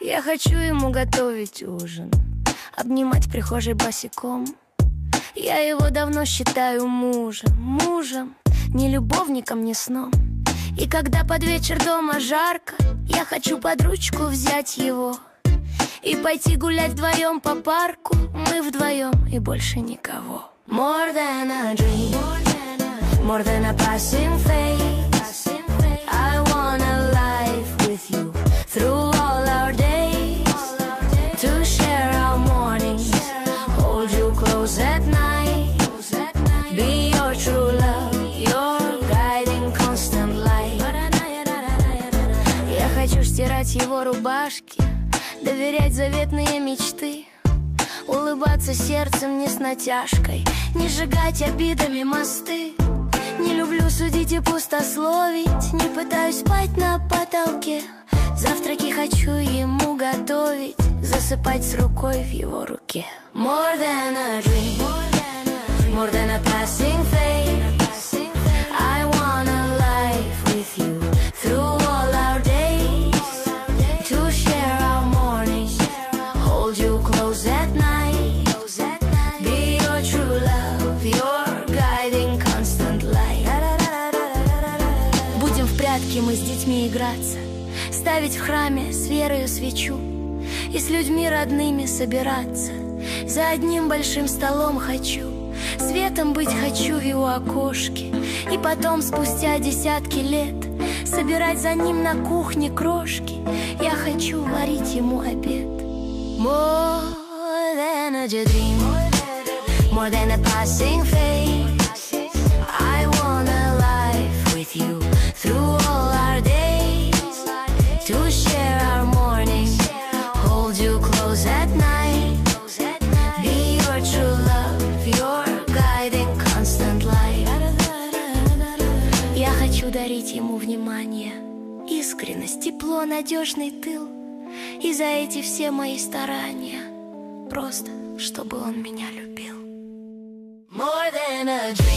Я хочу ему готовить ужин, обнимать в прихожей босиком. Я его давно считаю мужем, не любовником, не сном. И когда под вечер дома жарко, я хочу под ручку взять его и пойти гулять вдвоем по парку. Мы вдвоем и больше никого. More than a dream, more than a passing phase. I want a life with you through all our days, to share our mornings, hold you close at night, be your true love, your guiding constant light. Я хочу стирать его рубашки, доверять заветные мечты, улыбаться сердцем не с натяжкой, не сжигать обидами мосты. Не люблю судить и пустословить, не пытаюсь спать на потолке. Завтраки хочу ему готовить, засыпать с рукой в его руке. More than a dream, more than a passing phase. I want a life with you through all our days, to share our mornings, hold you close at night, be your true love, your guiding constant light. Будем в прятки мы с детьми играться, ставить в храме с верою свечу и с людьми родными собираться. За одним большим столом хочу, светом быть хочу в его окошке, и потом спустя десятки лет собирать за ним на кухне крошки. Я хочу варить ему обед. More than a dream, more than a passing phase. I want a life with you through all our days, to share our mornings, hold you close at night, be your true love, your guiding constant light. Я хочу дарить ему внимание, искренность, тепло, надежный тыл. И за эти все мои старания просто, чтобы он меня любил. More than a dream.